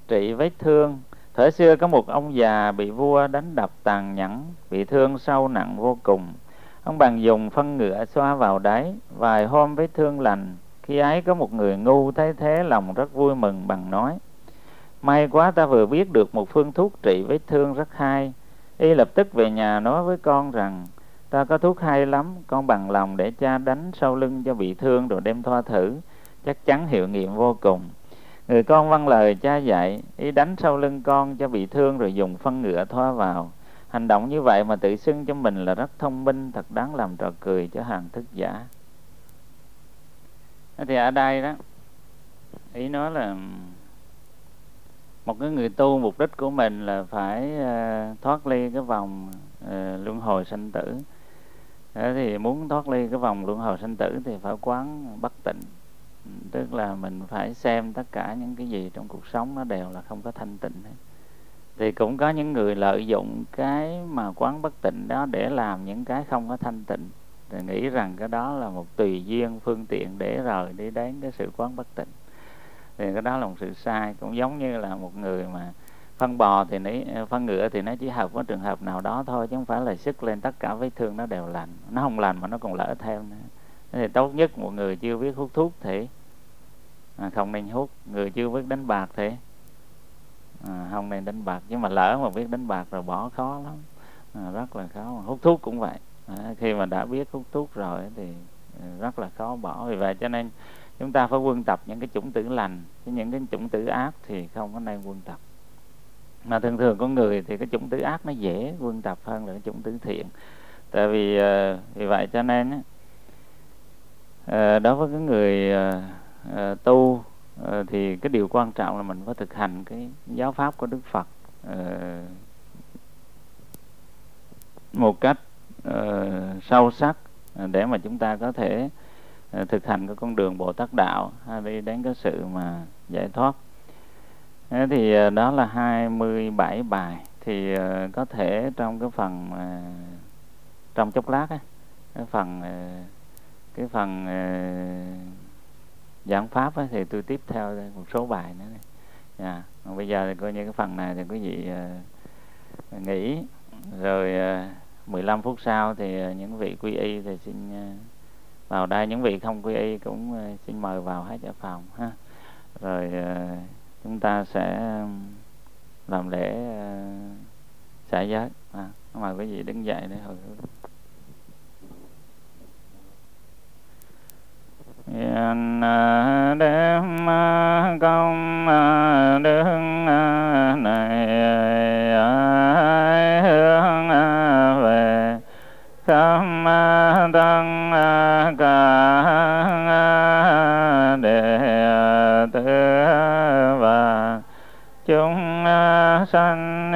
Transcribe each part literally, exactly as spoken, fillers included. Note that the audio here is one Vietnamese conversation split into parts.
trị vết thương. Thời xưa có một ông già bị vua đánh đập tàn nhẫn, bị thương sâu nặng vô cùng. Ông bèn dùng phân ngựa xoa vào đấy, vài hôm vết thương lành. Khi ấy có một người ngu thấy thế, lòng rất vui mừng, bằng nói: may quá, ta vừa biết được một phương thuốc trị vết thương rất hay. Y lập tức về nhà nói với con rằng: ta có thuốc hay lắm, con bằng lòng để cha đánh sau lưng cho bị thương rồi đem thoa thử, chắc chắn hiệu nghiệm vô cùng. Người con vâng lời cha dạy, ý đánh sau lưng con cho bị thương rồi dùng phân ngựa thoa vào. Hành động như vậy mà tự xưng cho mình là rất thông minh, thật đáng làm trò cười cho hàng thức giả. Thì ở đây đó, ý nói là một cái người tu, mục đích của mình là phải uh, thoát ly cái vòng uh, luân hồi sanh tử. Thế thì muốn thoát ly cái vòng luân hồi sanh tử thì phải quán bất tịnh. Tức là mình phải xem tất cả những cái gì trong cuộc sống nó đều là không có thanh tịnh. Thì cũng có những người lợi dụng cái mà quán bất tịnh đó để làm những cái không có thanh tịnh, thì nghĩ rằng cái đó là một tùy duyên phương tiện để rồi đi đến cái sự quán bất tịnh. Thì cái đó là một sự sai. Cũng giống như là một người mà phân bò thì nó, phân ngựa thì nó chỉ hợp với trường hợp nào đó thôi, chứ không phải là sức lên tất cả vết thương nó đều lành. Nó không lành mà nó còn lỡ theo nữa. Thế thì tốt nhất một người chưa biết hút thuốc thì à, không nên hút. Người chưa biết đánh bạc thì à, không nên đánh bạc. Nhưng mà lỡ mà biết đánh bạc rồi bỏ khó lắm, à, rất là khó. Hút thuốc cũng vậy, à, khi mà đã biết hút thuốc rồi thì rất là khó bỏ. Vì vậy cho nên chúng ta phải quân tập những cái chủng tử lành, chứ những cái chủng tử ác thì không có nên quân tập. Mà thường thường con người thì cái chủng tử ác nó dễ quân tập hơn là cái chủng tử thiện. Tại vì uh, vì vậy cho nên uh, đối với cái người uh, uh, tu uh, thì cái điều quan trọng là mình phải thực hành cái giáo pháp của Đức Phật uh, một cách uh, sâu sắc, uh, để mà chúng ta có thể uh, thực hành cái con đường Bồ Tát đạo, hay đi đến cái sự mà giải thoát. Thế thì uh, đó là hai mươi bảy bài. Thì uh, có thể trong cái phần uh, trong chốc lát ấy, cái phần uh, cái phần uh, giảng pháp ấy, thì tôi tiếp theo một số bài nữa này. Yeah. Còn bây giờ thì coi như cái phần này thì quý vị uh, nghỉ rồi uh, mười lăm phút sau thì uh, những vị quy y thì xin uh, vào đây, những vị không quy y cũng uh, xin mời vào hết ở phòng ha. Rồi uh, chúng ta sẽ làm lễ uh, xả giới. À, mời quý vị đứng dậy để hồi hướng. Hiện đem công đức này hướng về khắp tăng cả đệ tử và chúng sanh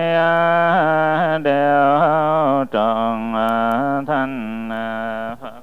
đều trọn thành Phật.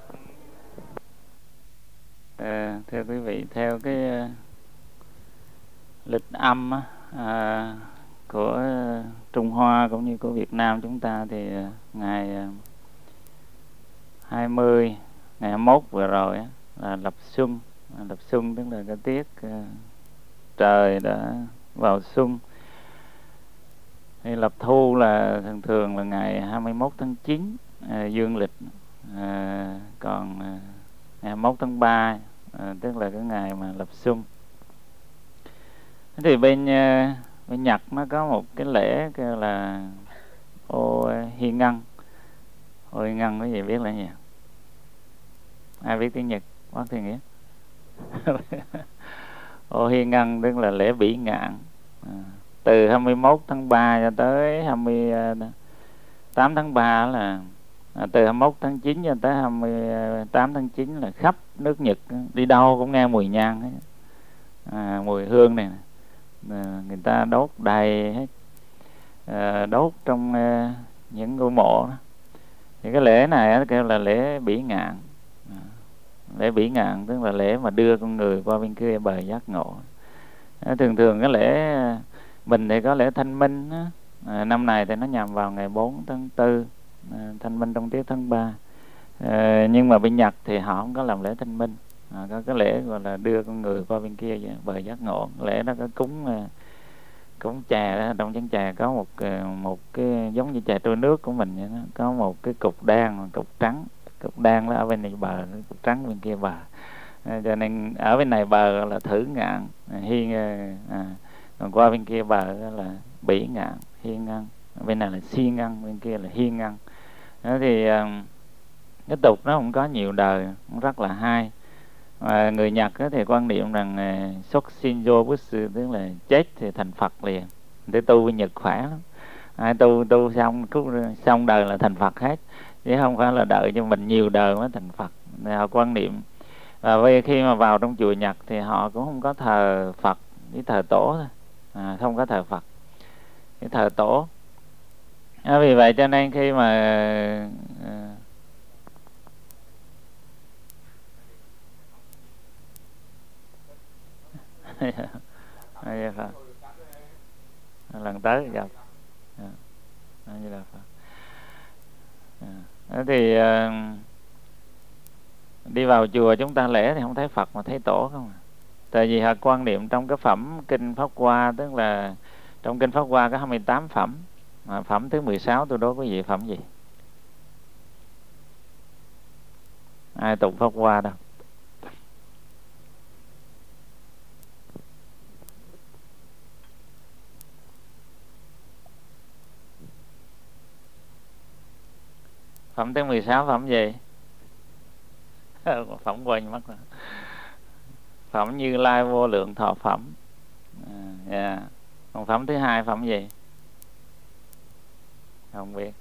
À, thưa quý vị, theo cái uh, lịch âm uh, của uh, Trung Hoa cũng như của Việt Nam chúng ta thì uh, ngày uh, hai mươi, ngày hai mươi mốt vừa rồi uh, là lập xuân. Uh, lập xuân tức là cái tiết uh, trời đã vào xuân. Thì lập thu là thường thường là ngày hai mươi mốt tháng chín uh, dương lịch. Uh, còn uh, ngày hai mươi mốt tháng ba À, tức là cái ngày mà lập xuân. Thì bên uh, bên Nhật nó có một cái lễ kêu là ô hi ngân. Ô hi ngân có gì biết là gì? Ai biết tiếng Nhật? Bác Thiên Nghĩa. Ô hi ngân tức là lễ bỉ ngạn. À, từ hai mươi mốt tháng ba cho tới hai mươi tám tháng ba là À, từ hai mươi mốt tháng chín cho tới hai mươi tám tháng chín là khắp nước Nhật, đi đâu cũng nghe mùi nhang ấy. À, mùi hương này à, người ta đốt đầy hết, à, đốt trong uh, những ngôi mộ đó. Thì cái lễ này kêu là lễ bỉ ngạn. À, lễ bỉ ngạn tức là lễ mà đưa con người qua bên kia bờ giác ngộ. À, thường thường cái lễ mình thì có lễ thanh minh đó. À, năm này thì nó nhằm vào ngày bốn tháng tư, à, thanh minh trong tiết tháng ba. À, nhưng mà bên Nhật thì họ không có làm lễ thanh minh, à, có cái lễ gọi là đưa con người qua bên kia bờ giác ngộ. Lễ đó có cúng cúng chè đó, trong chén chè có một một cái giống như chè trôi nước của mình vậy đó, có một cái cục đen, cục trắng, cục đen đó ở bên này bờ, cục trắng bên kia bờ. À, cho nên ở bên này bờ là thử ngạn, hiên, à, còn qua bên kia bờ là bỉ ngạn, hiên ngăn. Bên này là si ngăn, bên kia là hiên ngăn. Đó thì cái tục nó cũng có nhiều đời, cũng rất là hay. Và người Nhật thì quan niệm rằng xuất shinjo butsu, tức là chết thì thành Phật liền. Để tu bên Nhật khỏe lắm. Ai tu tu xong xong đời là thành Phật hết, chứ không phải là đợi cho mình nhiều đời mới thành Phật. Thì họ quan niệm. Và vì khi mà vào trong chùa Nhật thì họ cũng không có thờ Phật, chỉ thờ tổ thôi, à, không có thờ Phật, chỉ thờ tổ. À, vì vậy cho nên khi mà à, lần tới gặp như là Phật. À, thì uh, đi vào chùa chúng ta lễ thì không thấy Phật mà thấy tổ không à. Tại vì họ quan niệm trong cái phẩm kinh Pháp Hoa, tức là trong kinh Pháp Hoa có hai mươi tám phẩm, mà phẩm thứ mười sáu tôi đố quý vị phẩm gì? Ai tụng Pháp Hoa đâu? Phẩm thứ mười sáu phẩm gì? Phẩm quên mất rồi. Phẩm Như Lai Vô Lượng Thọ Phẩm. À, yeah. Còn phẩm thứ hai phẩm gì? Không biết.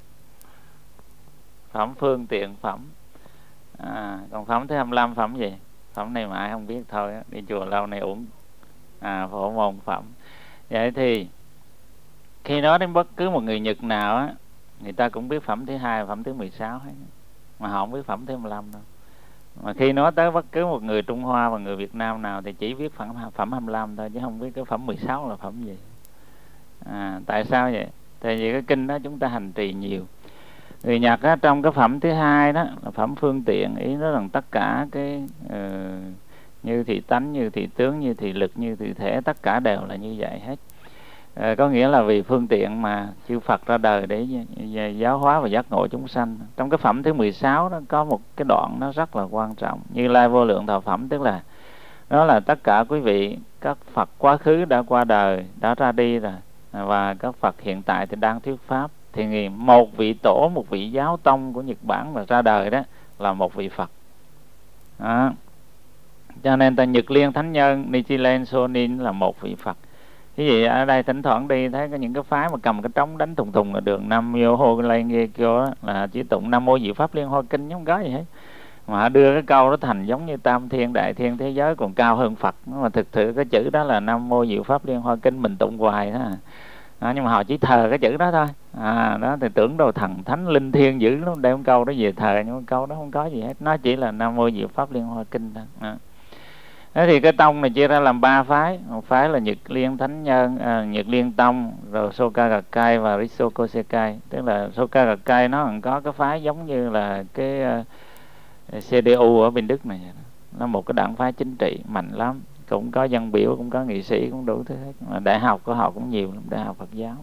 Phẩm Phương Tiện Phẩm. À, còn phẩm thứ hai mươi lăm phẩm gì? Phẩm này mà ai không biết thôi, đi chùa lâu này uổng. À, Phổ Môn Phẩm. Vậy thì khi nói đến bất cứ một người Nhật nào á, người ta cũng biết phẩm thứ hai, phẩm thứ mười sáu hết, mà họ không biết phẩm thứ hai mươi lăm đâu. Mà khi nói tới bất cứ một người Trung Hoa và người Việt Nam nào thì chỉ biết phẩm phẩm hai mươi lăm thôi, chứ không biết cái phẩm mười sáu là phẩm gì. À, tại sao vậy? Tại vì cái kinh đó chúng ta hành trì nhiều. Người Nhật á, trong cái phẩm thứ hai đó là phẩm phương tiện, ý nói rằng tất cả cái uh, như thị tánh, như thị tướng, như thị lực, như thị thể, tất cả đều là như vậy hết. À, có nghĩa là vì phương tiện mà chư Phật ra đời để giáo hóa và giác ngộ chúng sanh. Trong cái phẩm thứ mười sáu đó có một cái đoạn nó rất là quan trọng, Như Lai Vô Lượng Thọ Phẩm, tức là đó là tất cả quý vị các Phật quá khứ đã qua đời, đã ra đi rồi, và các Phật hiện tại thì đang thuyết pháp. Thì một vị tổ, một vị giáo tông của Nhật Bản mà ra đời đó là một vị Phật. Đó. Cho nên ta Nhật Liên Thánh Nhân Nichiren Shonin là một vị Phật. Cái gì ở đây thỉnh thoảng đi thấy có những cái phái mà cầm cái trống đánh thùng thùng ở đường Nam Mô Hô Lai Nghê Kyo là chỉ tụng Nam Mô Diệu Pháp Liên Hoa Kinh, không có gì hết. Mà họ đưa cái câu đó thành giống như Tam Thiên Đại Thiên thế giới còn cao hơn Phật. Mà thực sự cái chữ đó là Nam Mô Diệu Pháp Liên Hoa Kinh, mình tụng hoài đó. À, nhưng mà họ chỉ thờ cái chữ đó thôi. À, đó thì tưởng đâu thần thánh linh thiêng dữ lắm, đem câu đó về thờ, nhưng mà câu đó không có gì hết, nó chỉ là Nam Mô Diệu Pháp Liên Hoa Kinh thôi. À. Thế thì cái tông này chia ra làm ba phái. Một phái là Nhật Liên Thánh Nhân, à, Nhật Liên Tông, rồi Soka Gakkai và Risoko Sekai. Tức là Soka Gakkai nó còn có cái phái giống như là cái uh, xê đê u ở bên Đức này. Nó một cái đảng phái chính trị mạnh lắm, cũng có dân biểu, cũng có nghị sĩ, cũng đủ thứ hết. Mà đại học của họ cũng nhiều lắm, đại học Phật giáo.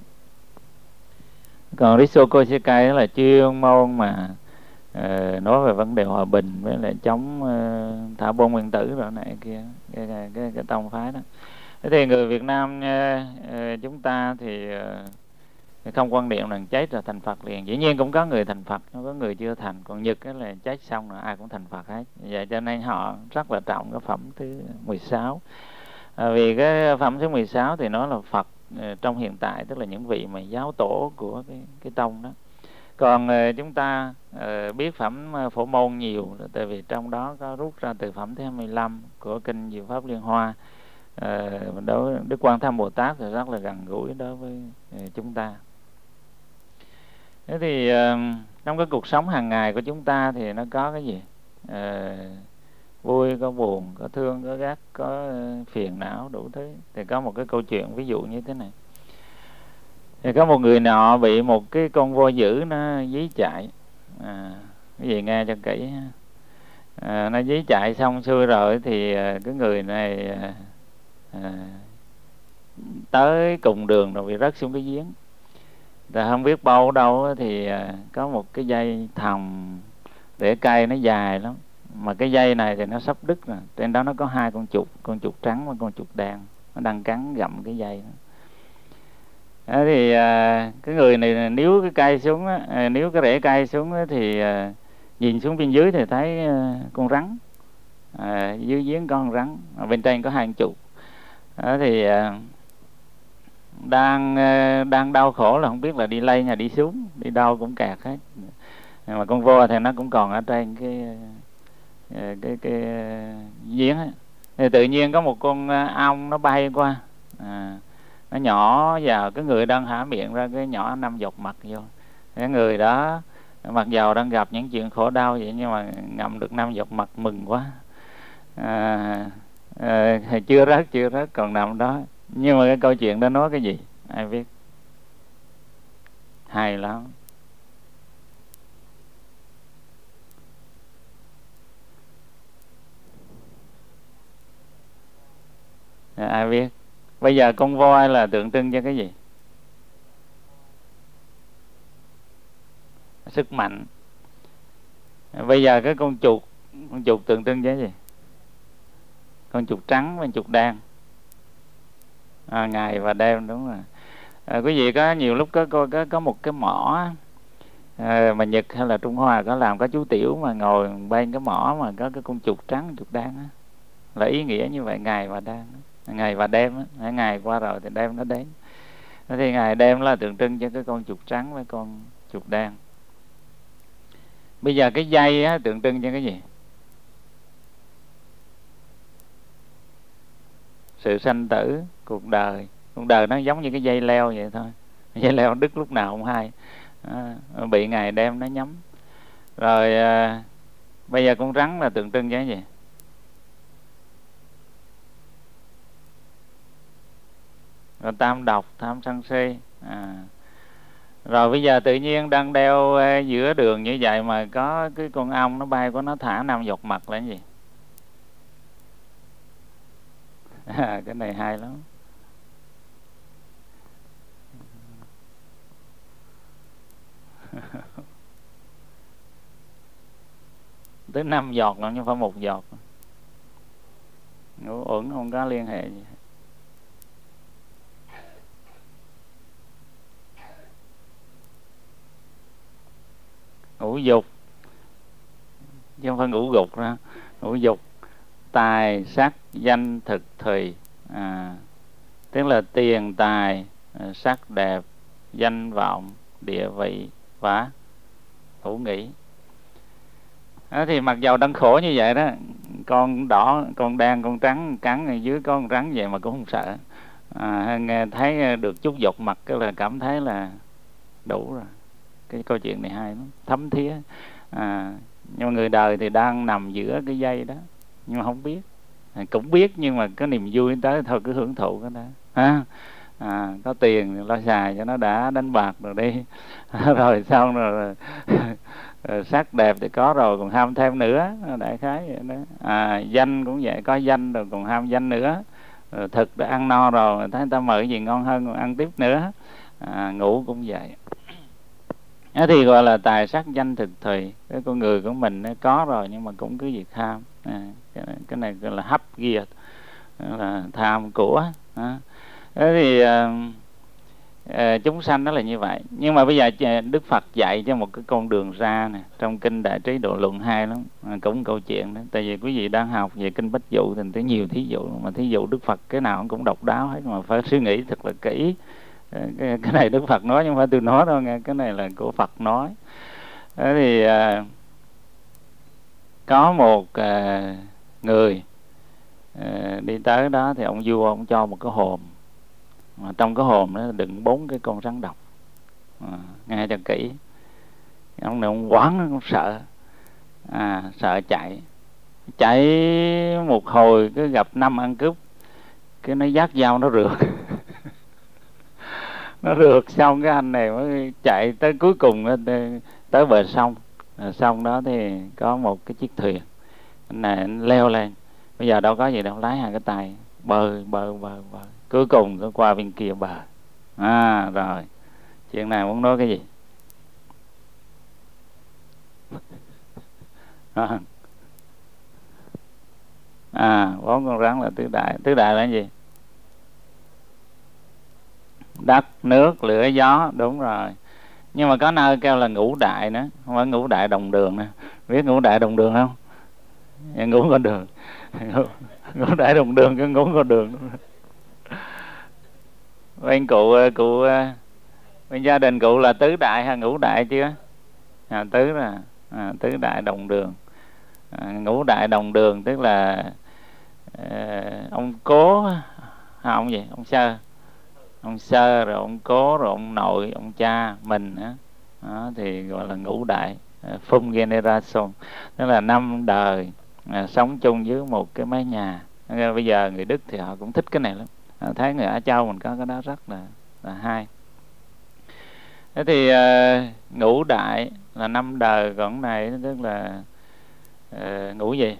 Còn Risoko Sekai đó là chuyên môn mà Uh, nói về vấn đề hòa bình với lại chống uh, thả bom nguyên tử rồi này kia, cái, cái, cái, cái tông phái đó. Thế thì người Việt Nam uh, uh, chúng ta thì uh, không quan niệm rằng chết là thành Phật liền. Dĩ nhiên cũng có người thành Phật, có người chưa thành. Còn Nhật cái là chết xong rồi ai cũng thành Phật hết. Vậy cho nên họ rất là trọng cái phẩm thứ mười sáu. uh, Vì cái phẩm thứ mười sáu thì nó là Phật uh, trong hiện tại, tức là những vị mà giáo tổ của cái, cái tông đó. Còn uh, chúng ta uh, biết phẩm uh, Phổ Môn nhiều, tại vì trong đó có rút ra từ phẩm thứ hai mươi lăm của kinh Diệu Pháp Liên Hoa. Uh, đối Đức Quan Tham Bồ Tát thì rất là gần gũi đối với uh, chúng ta. Thế thì uh, trong cái cuộc sống hàng ngày của chúng ta thì nó có cái gì? Uh, vui, có buồn, có thương, có ghét, có uh, phiền não, đủ thứ. Thì có một cái câu chuyện ví dụ như thế này. Thì có một người nọ bị một cái con voi dữ nó dí chạy. À, cái gì nghe cho kỹ. À, nó dí chạy xong xuôi rồi thì cái người này à, tới cùng đường rồi bị rớt xuống cái giếng. Rồi không biết bao ở đâu thì có một cái dây thòng rễ cây nó dài lắm, mà cái dây này thì nó sắp đứt rồi, trên đó nó có hai con chuột, con chuột trắng và con chuột đen, nó đang cắn gặm cái dây đó. Đó thì à, cái người này níu cái cây xuống á, à, níu cái rễ cây xuống á, thì à, nhìn xuống bên dưới thì thấy à, con rắn, à, dưới giếng con rắn, à, bên trên có hai con chuột. Đó thì à, đang à, đang đau khổ là không biết là đi lên hay đi xuống, đi đâu cũng kẹt hết. Mà con voi thì nó cũng còn ở trên cái cái cái, cái giếng ấy. Thì tự nhiên có một con ong nó bay qua, à, nó nhỏ vào cái người đang há miệng ra, cái nhỏ năm giọt mặt vô. Cái người đó mặc dầu đang gặp những chuyện khổ đau vậy nhưng mà ngậm được năm giọt mặt mừng quá. À, à, chưa rớt chưa rớt còn nằm đó. Nhưng mà cái câu chuyện đó nói cái gì ai biết? Hay lắm. À, ai biết? Bây giờ con voi là tượng trưng cho cái gì? Sức mạnh. Bây giờ cái con chuột, con chuột tượng trưng cho cái gì? Con chuột trắng và chuột đen. À, ngày và đêm, đúng rồi. À, quý vị có nhiều lúc có có có, có một cái mỏ à, mà Nhật hay là Trung Hoa có làm, có chú Tiểu mà ngồi bên cái mỏ mà có cái con chuột trắng chuột đen á, là ý nghĩa như vậy, ngày và đêm, ngày và đêm á, ngày qua rồi thì đêm nó đến. Thế thì ngày đêm là tượng trưng cho cái con chuột trắng với con chuột đen. Bây giờ cái dây á, tượng trưng cho cái gì? Sự sanh tử, cuộc đời. Cuộc đời nó giống như cái dây leo vậy thôi, dây leo đứt lúc nào không hay, à, bị ngày đêm nó nhắm. Rồi à, bây giờ con rắn là tượng trưng cho cái gì? Rồi tam độc, tham sân si. À, rồi bây giờ tự nhiên đang đeo giữa đường như vậy mà có cái con ong nó bay của nó thả năm giọt mặt là cái gì? À, cái này hay lắm. Tới năm giọt là nhưng phải một giọt. Ngũ uẩn không có liên hệ gì. Ngũ dục chứ không phải ngũ gục ra. Ngũ dục, tài sắc danh thực thùy, à, tức là tiền tài, sắc đẹp, danh vọng, địa vị và hữu nghĩ. Đó thì mặc dầu đang khổ như vậy đó, con đỏ, con đen, con trắng cắn ở dưới có con rắn vậy mà cũng không sợ. À, nghe thấy được chút giọt mặt cái là cảm thấy là đủ rồi. Cái câu chuyện này hay lắm, thấm thía. À, nhưng mà người đời thì đang nằm giữa cái dây đó nhưng mà không biết, à, cũng biết nhưng mà có niềm vui tới thôi cứ hưởng thụ cái đó. À, à, có tiền thì lo xài cho nó đã, đánh bạc rồi đi. Rồi xong rồi, rồi sắc đẹp thì có rồi còn ham thêm nữa, đại khái vậy đó. À, danh cũng vậy, có danh rồi còn ham danh nữa. Rồi thực đã ăn no rồi thấy người ta mời cái gì ngon hơn còn ăn tiếp nữa. À, ngủ cũng vậy. Đó thì gọi là tài sắc danh thực thùy. Cái con người của mình nó có rồi nhưng mà cũng cứ việc tham. À, cái, này, cái này gọi là hấp ghia, là tham của. À, thế thì à, à, chúng sanh đó là như vậy. Nhưng mà bây giờ Đức Phật dạy cho một cái con đường ra nè, trong kinh Đại Trí Độ Luận hay lắm, à, cũng câu chuyện đó. Tại vì quý vị đang học về kinh Bách Dụ thì thấy nhiều thí dụ, mà thí dụ Đức Phật cái nào cũng độc đáo hết, mà phải suy nghĩ thật là kỹ. Cái, cái này Đức Phật nói nhưng không phải tôi nói đâu nghe, cái này là của Phật nói. Thế thì à, có một à, người à, đi tới đó thì ông vua ông cho một cái hòm, mà trong cái hòm đó đựng bốn cái con rắn độc. À, nghe cho kỹ. Ông này ông quán, ông sợ, à, sợ chạy chạy một hồi cứ gặp năm ăn cướp, cái nó dắt dao nó rượt. Nó rượt xong cái anh này mới chạy tới cuối cùng tới bờ sông. À, sông đó thì có một cái chiếc thuyền, anh này anh leo lên. Bây giờ đâu có gì đâu, lái hai cái tay bơi bơi bơi bơi cuối cùng nó qua bên kia bờ. À rồi, chuyện này muốn nói cái gì? À, bốn con rắn là tứ đại. Tứ đại là cái gì? Đất, nước, lửa, gió. Đúng rồi. Nhưng mà có nơi kêu là ngũ đại nữa, không phải ngũ đại đồng đường nè. Biết ngũ đại đồng đường không? Ngũ con đường. Ngũ đại đồng đường, cái ngũ con đường. Bên cụ cụ bên gia đình cụ là tứ đại hay ngũ đại chưa? À, tứ là à, tứ đại đồng đường. À, ngũ đại đồng đường tức là à, ông cố à, ông gì ông sơ ông sơ rồi ông cố rồi ông nội ông cha mình á, đó, thì gọi là ngũ đại fum generation, tức là năm đời à, sống chung dưới một cái mái nhà. Bây giờ người Đức thì họ cũng thích cái này lắm, à, thấy người Á Châu mình có cái đó rất là là hay. Thế thì à, ngũ đại là năm đời, còn này tức là à, ngũ gì?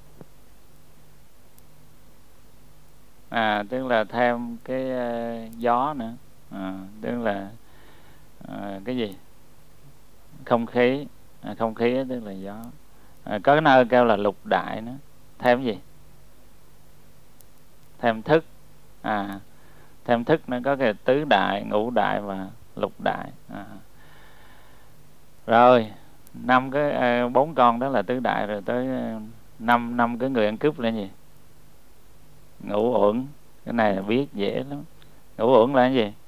À, tức là thêm cái uh, gió nữa, à, tức là uh, cái gì? Không khí, à, không khí đó, tức là gió. À, có cái nơi kêu là lục đại nữa, thêm gì? Thêm thức, à, thêm thức nó có cái tứ đại, ngũ đại và lục đại. À. Rồi năm cái uh, bốn con đó là tứ đại, rồi tới uh, năm năm cái người ăn cướp là gì? Ngũ uẩn. Cái này là biết dễ lắm. Ngũ uẩn là cái gì?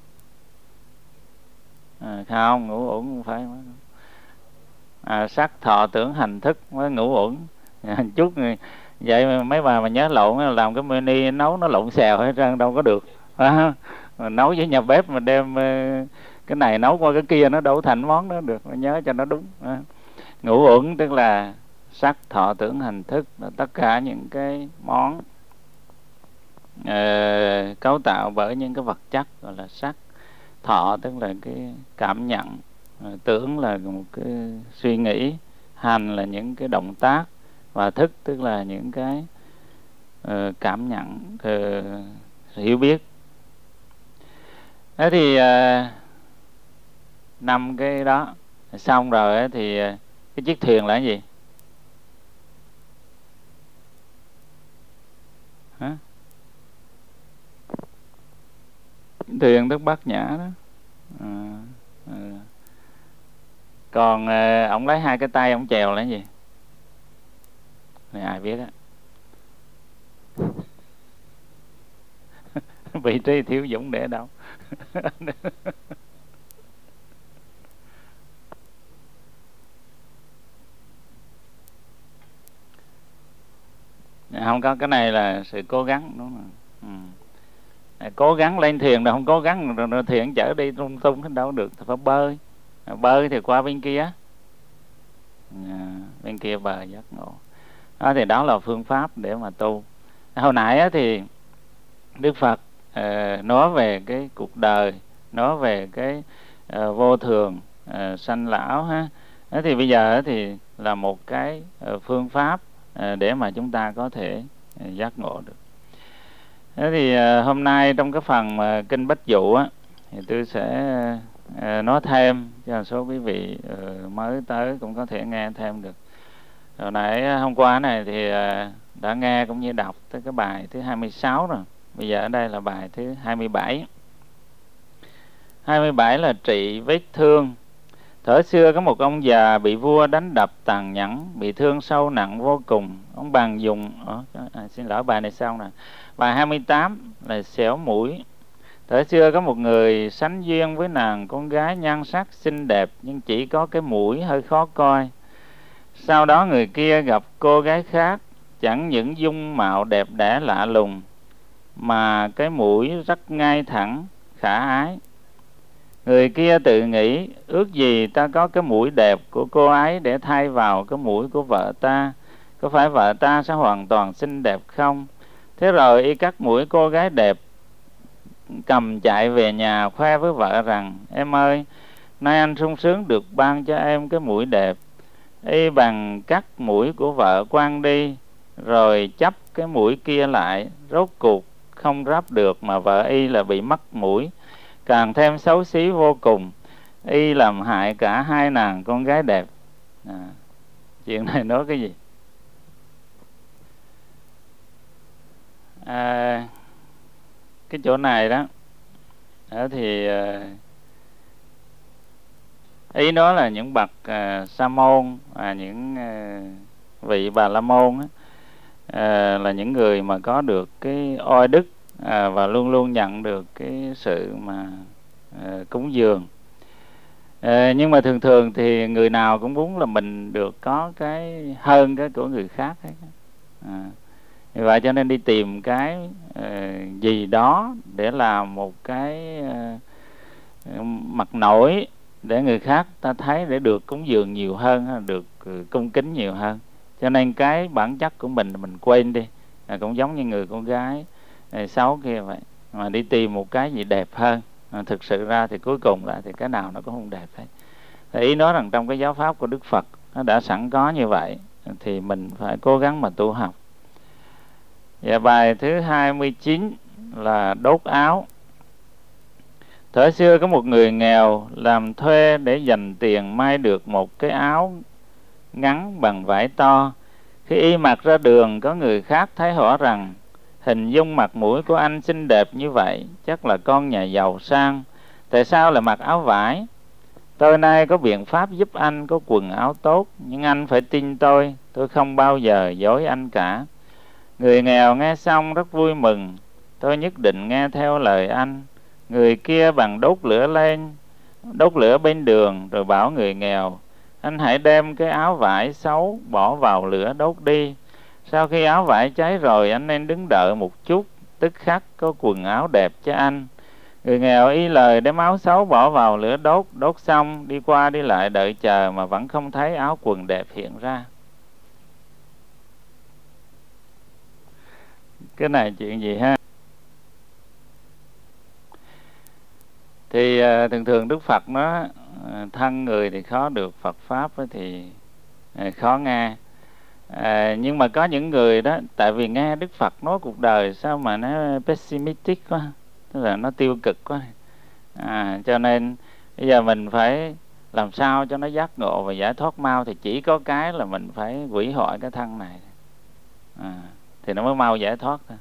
À, không, ngũ uẩn không phải. À, sắc thọ tưởng hành thức mới ngũ uẩn. À, chút vậy mấy bà mà nhớ lộn làm cái menu nấu nó lộn xèo hết trơn, đâu có được. À, mà nấu với nhà bếp mà đem cái này nấu qua cái kia nó đâu thành món đó được, nhớ cho nó đúng. À, ngũ uẩn tức là sắc thọ tưởng hành thức, là tất cả những cái món uh, cấu tạo bởi những cái vật chất gọi là sắc. Thọ tức là cái cảm nhận, tưởng là một cái suy nghĩ, hành là những cái động tác, và thức tức là những cái uh, cảm nhận, uh, hiểu biết. Thế thì uh, năm cái đó xong rồi thì uh, cái chiếc thuyền là cái gì? Hả? Thuyền tức bát nhã đó. À, à. Còn à, ông lấy hai cái tay ông chèo là cái gì? Này ai biết á? Vị trí thiếu dũng để đâu? Không có, cái này là sự cố gắng, đúng không? Ừ. Cố gắng lên thuyền rồi không cố gắng rồi, rồi thuyền chở đi tung tung hết đâu được, phải bơi. Bơi thì qua bên kia, à, bên kia bờ giác ngộ. Đó thì đó là phương pháp để mà tu. Hồi nãy á, thì Đức Phật uh, nói về cái cuộc đời, nói về cái uh, vô thường, uh, sanh lão ha. Đó thì bây giờ thì là một cái uh, phương pháp uh, để mà chúng ta có thể uh, giác ngộ được. Thế thì uh, hôm nay trong cái phần uh, kinh Bách Dụ á, thì tôi sẽ uh, nói thêm cho số quý vị uh, mới tới cũng có thể nghe thêm được. Hồi nãy hôm qua này thì uh, đã nghe cũng như đọc tới cái bài thứ hai mươi sáu rồi. Bây giờ ở đây là bài thứ hai mươi bảy. hai mươi bảy là trị vết thương. Thuở xưa có một ông già bị vua đánh đập tàn nhẫn, bị thương sâu nặng vô cùng. Ông bằng dùng à, xin lỗi, bài này xong nè. Bài hai mươi tám là xẻo mũi. Thuở xưa có một người sánh duyên với nàng con gái nhan sắc xinh đẹp, nhưng chỉ có cái mũi hơi khó coi. Sau đó người kia gặp cô gái khác, chẳng những dung mạo đẹp đẽ lạ lùng, mà cái mũi rất ngay thẳng, khả ái. Người kia tự nghĩ, ước gì ta có cái mũi đẹp của cô ấy để thay vào cái mũi của vợ ta, có phải vợ ta sẽ hoàn toàn xinh đẹp không? Thế rồi y cắt mũi cô gái đẹp, cầm chạy về nhà khoe với vợ rằng, em ơi, nay anh sung sướng được ban cho em cái mũi đẹp. Y bằng cắt mũi của vợ quăng đi, rồi chấp cái mũi kia lại, rốt cuộc không ráp được, mà vợ y là bị mắc mũi, càng thêm xấu xí vô cùng. Y làm hại cả hai nàng con gái đẹp. À, chuyện này nói cái gì? À, cái chỗ này đó thì ý nói là những bậc à, sa môn, à, những à, vị bà la môn á, à, là những người mà có được cái oai đức, à, và luôn luôn nhận được cái sự mà à, cúng dường. À, nhưng mà thường thường thì người nào cũng muốn là mình được có cái hơn cái của người khác ấy. À, vì vậy cho nên đi tìm cái uh, gì đó để làm một cái uh, mặt nổi để người khác ta thấy, để được cúng dường nhiều hơn, được uh, cung kính nhiều hơn. Cho nên cái bản chất của mình mình quên đi. À, cũng giống như người con gái uh, xấu kia vậy, mà đi tìm một cái gì đẹp hơn. À, thực sự ra thì cuối cùng lại thì cái nào nó cũng không đẹp hết. Thì ý nói rằng trong cái giáo pháp của Đức Phật nó đã sẵn có như vậy, thì mình phải cố gắng mà tu học. Và bài thứ hai mươi chín là đốt áo. Thời xưa có một người nghèo làm thuê để dành tiền may được một cái áo ngắn bằng vải to. Khi y mặc ra đường, có người khác thấy rõ rằng hình dung mặt mũi của anh xinh đẹp như vậy, chắc là con nhà giàu sang, tại sao lại mặc áo vải? Tôi nay có biện pháp giúp anh có quần áo tốt, nhưng anh phải tin tôi, tôi không bao giờ dối anh cả. Người nghèo nghe xong rất vui mừng. Tôi nhất định nghe theo lời anh. Người kia bằng đốt lửa lên, đốt lửa bên đường, rồi bảo người nghèo: anh hãy đem cái áo vải xấu bỏ vào lửa đốt đi. Sau khi áo vải cháy rồi, anh nên đứng đợi một chút, tức khắc có quần áo đẹp cho anh. Người nghèo y lời đem áo xấu bỏ vào lửa đốt. Đốt xong đi qua đi lại đợi chờ mà vẫn không thấy áo quần đẹp hiện ra. Cái này chuyện gì ha? Thì uh, thường thường Đức Phật nó uh, thân người thì khó được, Phật Pháp thì uh, khó nghe. uh, Nhưng mà có những người đó, tại vì nghe Đức Phật nói cuộc đời sao mà nó pessimistic quá, tức là nó tiêu cực quá, à, cho nên bây giờ mình phải làm sao cho nó giác ngộ và giải thoát mau. Thì chỉ có cái là mình phải hủy hoại cái thân này, à, thì nó mới mau giải thoát thôi.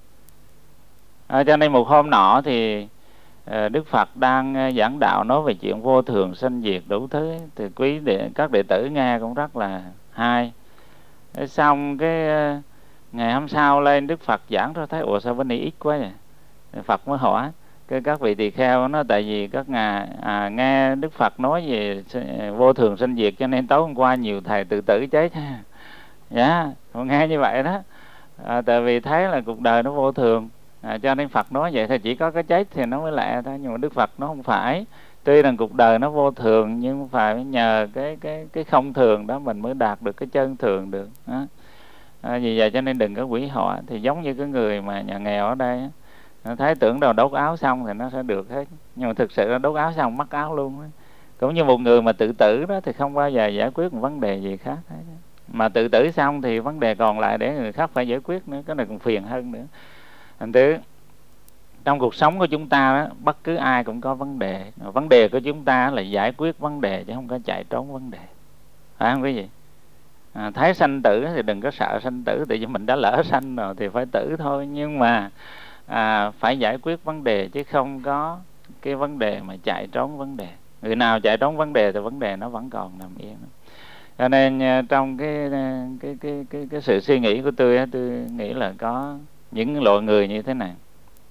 À, cho nên một hôm nọ thì à, Đức Phật đang giảng đạo nói về chuyện vô thường sanh diệt đủ thứ, thì quý đệ, các đệ tử nghe cũng rất là hay. Thế xong cái ngày hôm sau lên Đức Phật giảng rồi thấy ủa sao bên này ít quá vậy? Phật mới hỏi cái các vị tỳ kheo nó, tại vì các ngài à, nghe Đức Phật nói về vô thường sanh diệt cho nên tối hôm qua nhiều thầy tự tử chết. Dạ, yeah, nghe như vậy đó. À, tại vì thấy là cuộc đời nó vô thường, à, cho nên Phật nói vậy thì chỉ có cái chết thì nó mới lạ thôi. Nhưng mà Đức Phật nó không phải. Tuy rằng cuộc đời nó vô thường, nhưng phải nhờ cái cái cái không thường đó mình mới đạt được cái chân thường được. À, à, vì vậy cho nên đừng có hủy hoại. Thì giống như cái người mà nhà nghèo ở đây, nó thấy tưởng đâu đốt áo xong thì nó sẽ được hết, nhưng mà thực sự là đốt áo xong mất áo luôn đó. Cũng như một người mà tự tử đó thì không bao giờ giải quyết một vấn đề gì khác hết. Mà tự tử xong thì vấn đề còn lại để người khác phải giải quyết nữa, cái này còn phiền hơn nữa. Thành thứ trong cuộc sống của chúng ta đó, bất cứ ai cũng có vấn đề. Vấn đề của chúng ta là giải quyết vấn đề chứ không có chạy trốn vấn đề, phải không quý vị? À, thấy sanh tử thì đừng có sợ sanh tử, tại vì mình đã lỡ sanh rồi thì phải tử thôi. Nhưng mà à, phải giải quyết vấn đề chứ không có cái vấn đề mà chạy trốn vấn đề. Người nào chạy trốn vấn đề thì vấn đề nó vẫn còn nằm yên. Cho nên trong cái cái cái cái, cái sự suy nghĩ của tôi, tôi nghĩ là có những loại người như thế này.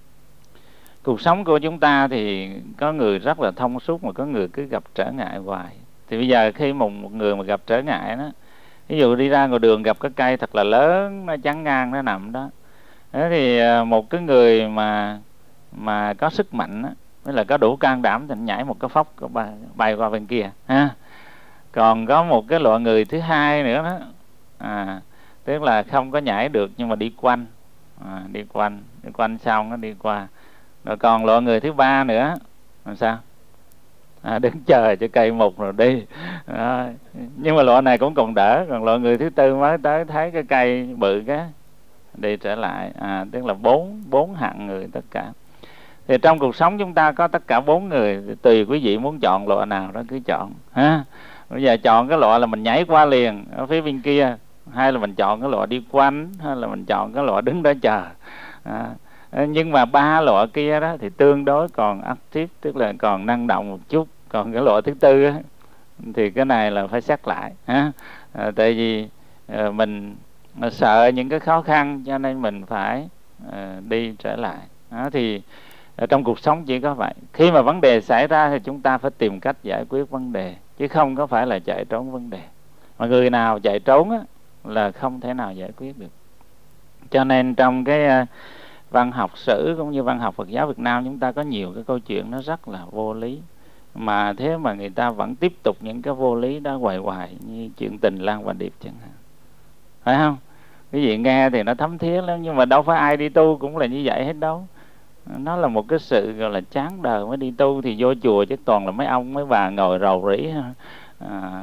Cuộc sống của chúng ta thì có người rất là thông suốt, mà có người cứ gặp trở ngại hoài. Thì bây giờ khi một, một người mà gặp trở ngại đó, ví dụ đi ra ngoài đường gặp cái cây thật là lớn, nó chắn ngang nó nằm đó, thế thì một cái người mà mà có sức mạnh đó, mới là có đủ can đảm thì nhảy một cái phóc bay, bay qua bên kia ha. Còn có một cái loại người thứ hai nữa đó, à, tức là không có nhảy được nhưng mà đi quanh, à, đi quanh đi quanh xong nó đi qua. Rồi còn loại người thứ ba nữa làm sao? À, đứng chờ cho cây mục rồi đi. À, nhưng mà loại này cũng còn đỡ. Còn loại người thứ tư mới tới thấy cái cây bự cái đi trở lại, à, tức là bốn bốn hạng người tất cả. Thì trong cuộc sống chúng ta có tất cả bốn người, tùy quý vị muốn chọn loại nào đó cứ chọn ha. Bây giờ chọn cái loại là mình nhảy qua liền ở phía bên kia, hay là mình chọn cái loại đi quanh, hay là mình chọn cái loại đứng đó chờ. À, nhưng mà ba loại kia đó thì tương đối còn active, tức là còn năng động một chút. Còn cái loại thứ tư á, thì cái này là phải xét lại ha. À, tại vì à, mình sợ những cái khó khăn cho nên mình phải à, đi trở lại. Đó, thì ở trong cuộc sống chỉ có vậy. Khi mà vấn đề xảy ra thì chúng ta phải tìm cách giải quyết vấn đề, chứ không có phải là chạy trốn vấn đề. Mà người nào chạy trốn á, là không thể nào giải quyết được. Cho nên trong cái uh, văn học sử cũng như văn học Phật giáo Việt Nam, chúng ta có nhiều cái câu chuyện nó rất là vô lý, mà thế mà người ta vẫn tiếp tục những cái vô lý đó hoài hoài, như chuyện Tình Lang và Điệp chẳng hạn, phải không? Cái gì nghe thì nó thấm thía lắm, nhưng mà đâu phải ai đi tu cũng là như vậy hết đâu. Nó là một cái sự gọi là chán đời mới đi tu. Thì vô chùa chứ toàn là mấy ông mấy bà ngồi rầu rĩ, à,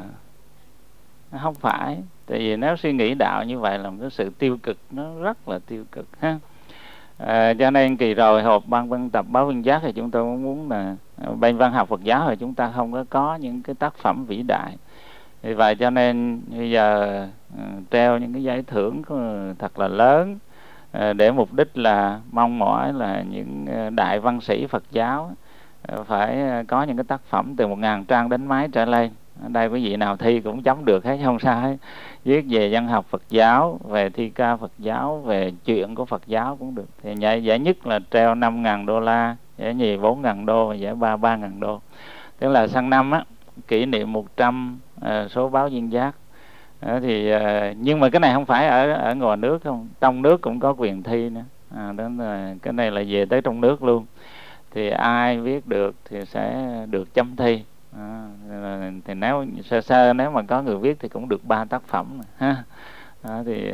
không phải. Tại vì nếu suy nghĩ đạo như vậy là một cái sự tiêu cực, nó rất là tiêu cực ha. À, cho nên kỳ rồi họp ban biên tập báo Viên Giác thì chúng tôi cũng muốn là bên văn học Phật giáo thì chúng ta không có có những cái tác phẩm vĩ đại. Vì vậy cho nên bây giờ uh, treo những cái giải thưởng thật là lớn, uh, để mục đích là mong mỏi là những uh, đại văn sĩ Phật giáo uh, phải uh, có những cái tác phẩm từ một ngàn trang đến mấy trở lên. Ở đây quý vị nào thi cũng chấm được hết, không sao hết. Viết về văn học Phật giáo, về thi ca Phật giáo, về chuyện của Phật giáo cũng được. Thì giải, giải nhất là treo năm ngàn đô la, giải nhì bốn ngàn đô, và giải ba ba ngàn đô. Tức là sang năm á, kỷ niệm một trăm uh, số báo Viên Giác. Uh, thì uh, nhưng mà cái này không phải ở ở ngoài nước không, trong nước cũng có quyền thi nữa. À, đó là cái này là về tới trong nước luôn. Thì ai viết được thì sẽ được chấm thi. À, thì nếu sơ sơ nếu mà có người viết thì cũng được ba tác phẩm ha. À, thì uh,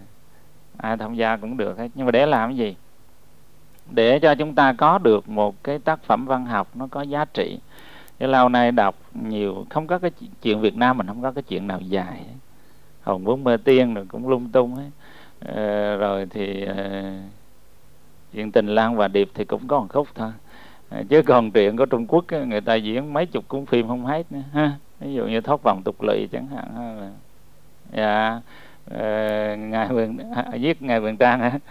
ai tham gia cũng được hết. Nhưng mà để làm cái gì? Để cho chúng ta có được một cái tác phẩm văn học nó có giá trị. Cái lâu nay đọc nhiều, không có cái chuyện Việt Nam mình không có cái chuyện nào dài. Hồng Bốn Mơ Tiên rồi cũng lung tung ấy. Ờ, rồi thì uh, chuyện Tình Lang và Điệp thì cũng có một khúc thôi. À, chứ còn chuyện của Trung Quốc người ta diễn mấy chục cuốn phim không hết nữa ha. Ví dụ như Thoát Vòng Tục Lỵ chẳng hạn ha. Là, dạ, uh, ngài Quyền à, viết ngài Quyền Trang hả?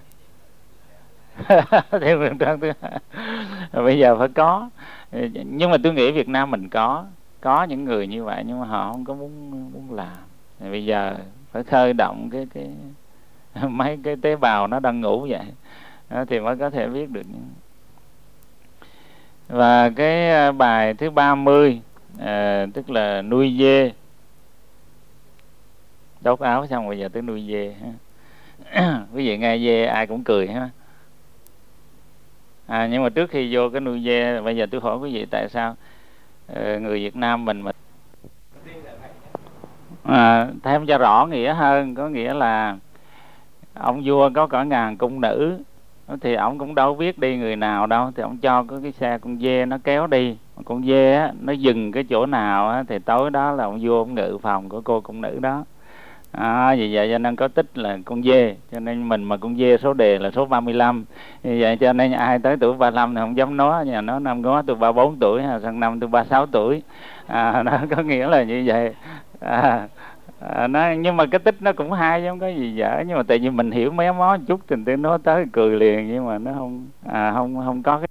Theo Quyền Trang thứ hai. Bây giờ phải có. Nhưng mà tôi nghĩ Việt Nam mình có có những người như vậy, nhưng mà họ không có muốn muốn làm. Thì bây giờ phải khơi động cái cái mấy cái tế bào nó đang ngủ vậy đó, thì mới có thể viết được. Và cái bài thứ ba mươi, à, tức là nuôi dê. Đốt áo xong bây giờ tới nuôi dê. Quý vị nghe dê ai cũng cười ha. À, nhưng mà trước khi vô cái nuôi dê, bây giờ tôi hỏi quý vị tại sao uh, người Việt Nam mình mình à, thêm cho rõ nghĩa hơn, có nghĩa là ông vua có cả ngàn cung nữ thì ông cũng đâu biết đi người nào đâu, thì ông cho có cái xe con dê nó kéo đi. Con dê á, nó dừng cái chỗ nào á, thì tối đó là ông vua ông ngự phòng của cô cung nữ đó. À, vì vậy cho nên có tích là con dê, cho nên mình mà con dê số đề là số ba mươi lăm. Vì vậy cho nên ai tới tuổi ba mươi lăm thì không dám nói, nhà nó năm ngó tôi ba mươi bốn tuổi, sang năm tôi ba mươi sáu tuổi. À, nó có nghĩa là như vậy. À, à, nó, nhưng mà cái tích nó cũng hay chứ không có gì dở, nhưng mà tại vì mình hiểu méo mó một chút thì tôi nói tới cười liền, nhưng mà nó không à, không không có cái